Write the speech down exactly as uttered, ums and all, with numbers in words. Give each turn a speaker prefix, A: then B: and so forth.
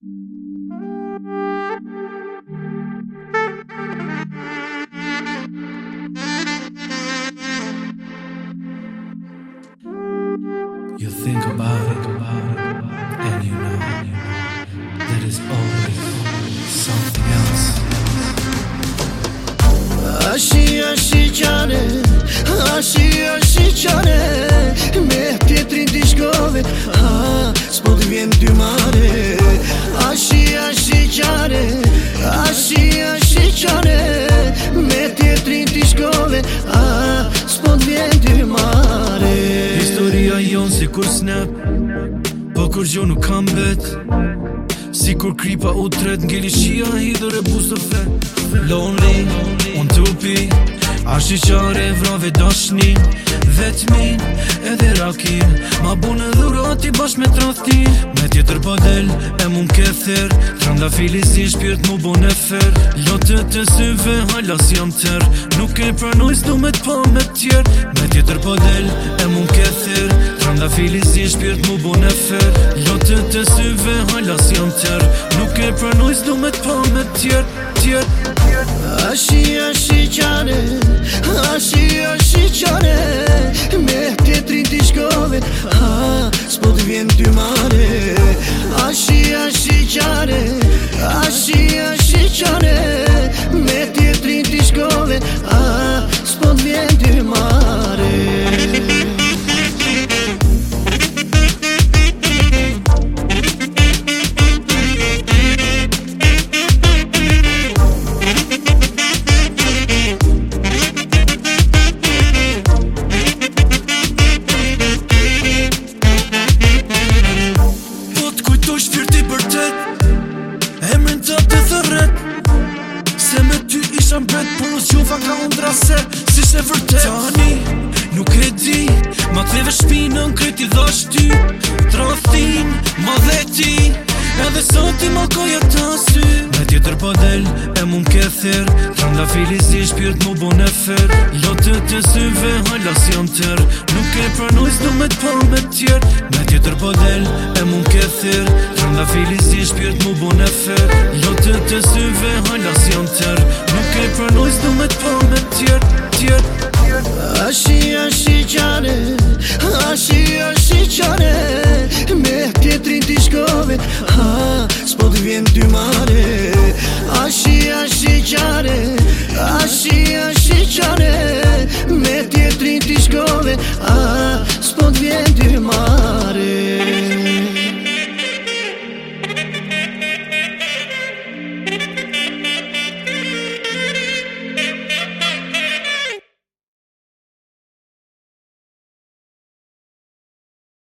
A: You think about it, and you know that it's always something else.
B: Ashi ashi qane, ashi ashi qane, me tjetrin t'i shkove, ha, s'po t'vjen ty mare. Ashi ashi qane, ashi ashi qane, me tjetrin t'i shkove, ha, s'po t'vjen ty mare.
A: Historia jon si kur snap, po kur gjo nuk kam bet. Si kur kripa u tret, ngeli shia hidhër e buzë të vet. Lonely, unë tupi, ashi qare vrave dashni, vetmin edhe rakin, ma bune dhurati bashk me traftin. Me tjetër po del, e mu m'kether, tranda fili si shpirt mu bon e fer. Lotët të syve, halas jam ter, nuk e pranoj s'du me t'pa me tjer. Me tjetër po del, e mu m'kether, tranda fili si shpirt mu bon e fer. Lotët të syve, halas jam ter, nuk e pranoj s'du me t'pa me tjer, tjer.
B: Ashi ashi qane, ashi ashi qane, me tjetrin t'i shkove, ha, s'po t'vjen ty mare. Ashi ashi qane, ashi ashi qane, me tjetrin t'i shkove, ha, s'po t'vjen ty mare.
A: Mbet, por us gjufa ka undra se si shte vërtet. Tani, nuk e di, ma t'leve shpinën kreti dhash ty. Trothin, ma dhe ti, edhe sot i malkoj e ta sy. Me tjetër po del, e mu m'kether, tranda fili si shpirt mu bon e fer. Lotët të syve, halas jam ter, nuk e pranoj s'du me t'pa me tjer. Me tjetër po del, e mu m'kether, tranda fili si shpirt mu bon e fer. Lotët të syve, halas jam ter, nuk e pranoj s'du me t'pa me tjer, tjer.
B: Ashi ashi qane, ashi ashi qane, me tjetrin t'i shkove, ha,